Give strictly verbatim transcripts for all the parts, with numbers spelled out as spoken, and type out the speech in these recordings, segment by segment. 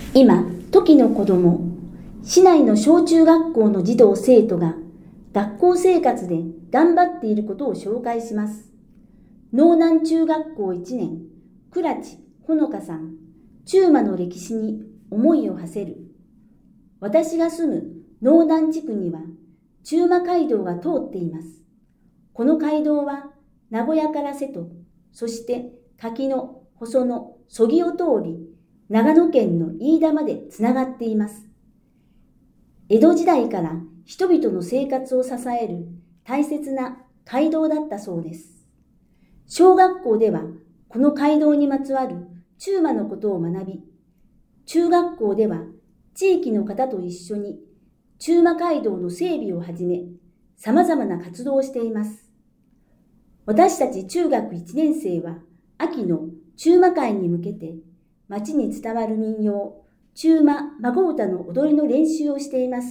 今、時の子供、市内の小中学校の児童生徒が学校生活で頑張っていることを紹介します。農南中学校いちねん、倉地ほのかさん、中馬の歴史に思いを馳せる。私が住む農南地区には中馬街道が通っています。この街道は名古屋から瀬戸、そして柿野、細野、曽木を通り、長野県の飯田までつながっています。江戸時代から人々の生活を支える大切な街道だったそうです。小学校ではこの街道にまつわる中馬のことを学び、中学校では地域の方と一緒に中馬街道の整備をはじめ、様々な活動をしています。私たち中学いちねん生は秋の中馬会に向けて町に伝わる民謡、中馬孫歌の踊りの練習をしています。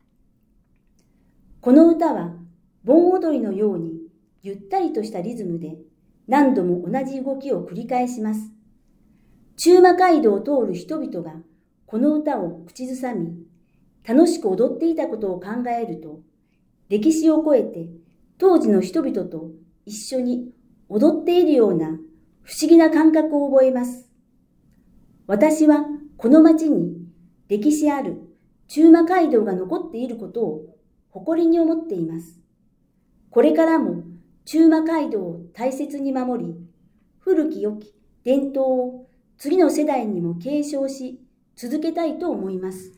この歌は盆踊りのようにゆったりとしたリズムで何度も同じ動きを繰り返します。中馬街道を通る人々がこの歌を口ずさみ、楽しく踊っていたことを考えると、歴史を超えて当時の人々と一緒に踊っているような不思議な感覚を覚えます。私はこの町に歴史ある中馬街道が残っていることを誇りに思っています。これからも中馬街道を大切に守り、古き良き伝統を次の世代にも継承し続けたいと思います。